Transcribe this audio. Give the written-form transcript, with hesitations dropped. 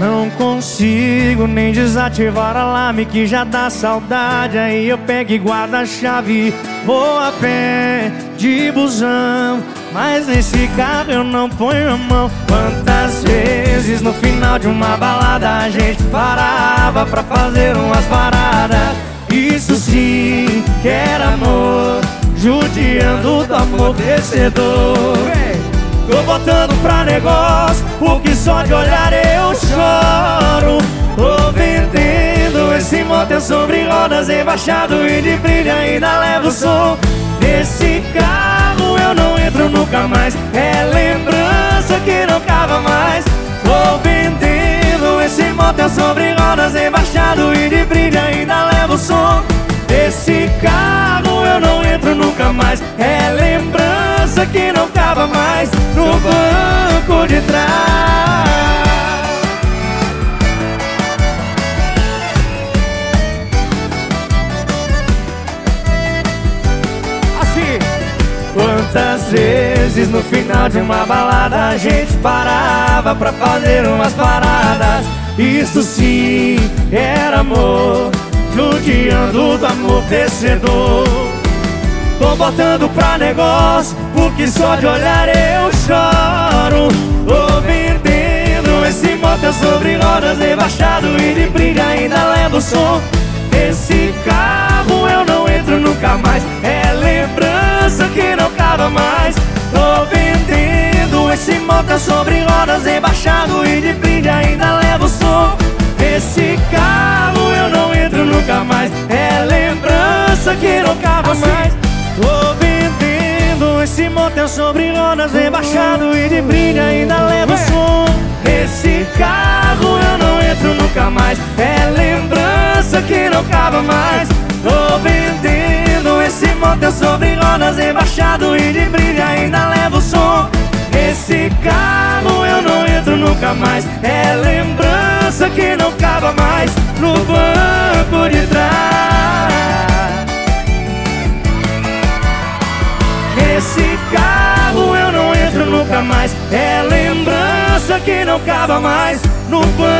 Não consigo nem desativar alarme que já dá saudade. Aí eu pego e guardo a chave, vou a pé de busão, mas nesse carro eu não ponho a mão. Quantas vezes no final de uma balada a gente parava pra fazer umas paradas. Isso sim que era amor, judiando do amortecedor. Tô botando pra negócio, porque só de olhar eu choro. Tô vendendo esse motel sobre rodas, embaixado e de brilho, ainda levo o som. Nesse carro eu não entro nunca mais, é lembrança que não acaba mais. Tô vendendo esse motel sobre rodas, embaixado e de brilho, ainda levo o som. Nesse carro eu não entro nunca mais, é lembrança que não acaba mais. No banco de trás. Assim. Quantas vezes no final de uma balada a gente parava pra fazer umas paradas. Isso sim era amor, judiando do amortecedor. Tô botando pra negócio, porque só de olhar eu choro. Tô vendendo esse motel sobre rodas, embaixado e de brilho, ainda levo o som. Nesse carro eu não entro nunca mais, é lembrança que não acaba mais. Tô vendendo esse motel sobre rodas, embaixado e de brilho, ainda levo o som. Nesse carro eu não entro nunca mais, é lembrança que não acaba mais. Tô vendendo esse motel sobre rodas, embaixado e de brilho, ainda levo o som. Nesse carro eu não entro nunca mais, é lembrança que não acaba mais. Tô vendendo esse motel sobre rodas, embaixado e de brilho, ainda levo o som. Nesse carro eu não entro nunca mais, é lembrança que não acaba mais. No banco de trás. Nesse carro eu não entro nunca mais, é lembrança que não acaba mais. No banco